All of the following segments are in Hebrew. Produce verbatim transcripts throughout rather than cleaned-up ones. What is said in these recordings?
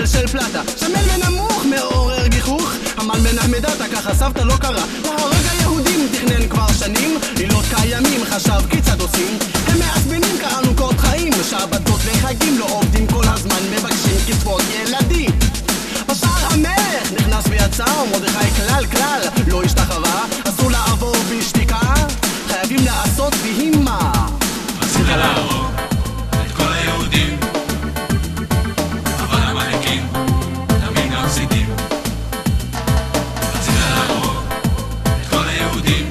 של פלטה, שמן ונמוך מעורר גיחוך, המן בן אחמדתה ככה סבתא לא קרה, להרוג היהודים תכנן כבר שנים, לילות קיימים חשב כיצד עושים, הם מעצבנים קראנו קורות חיים, שבתות וחגים לא עובדים כל הזמן, מבקשים קצבאות ילדים. בשער המלך נכנס ויצא, ומרדכי כלל כלל לא השתחווה, אסור לעבור בשתיקה, חייבים לעשות בהימה. רצית להרוג את כל היהודים, אבל המלאקים תמיד מפסידים. רצית להרוג את כל היהודים,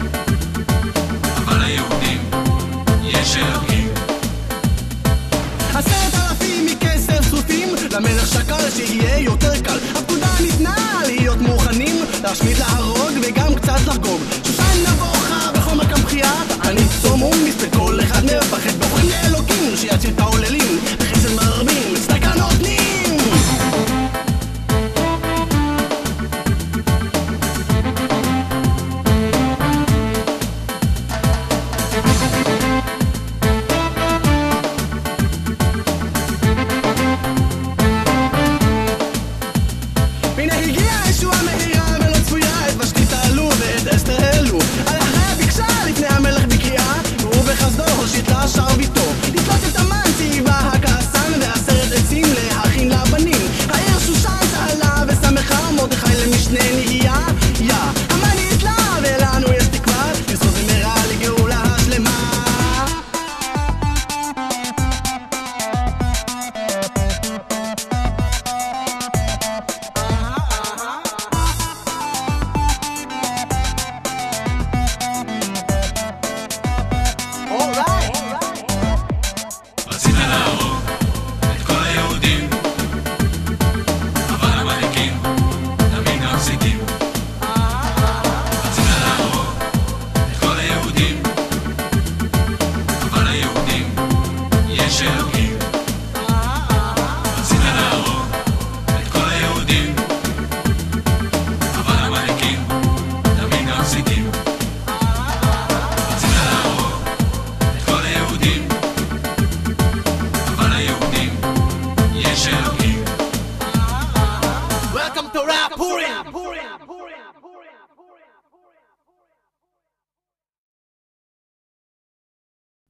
אבל היהודים יש אלוקים. עשרת אלפים מכסף סוסים, למלך שקל שיהיה יותר קל, הפקודה ניתנה להיות מוכנים, להשמיד להרוג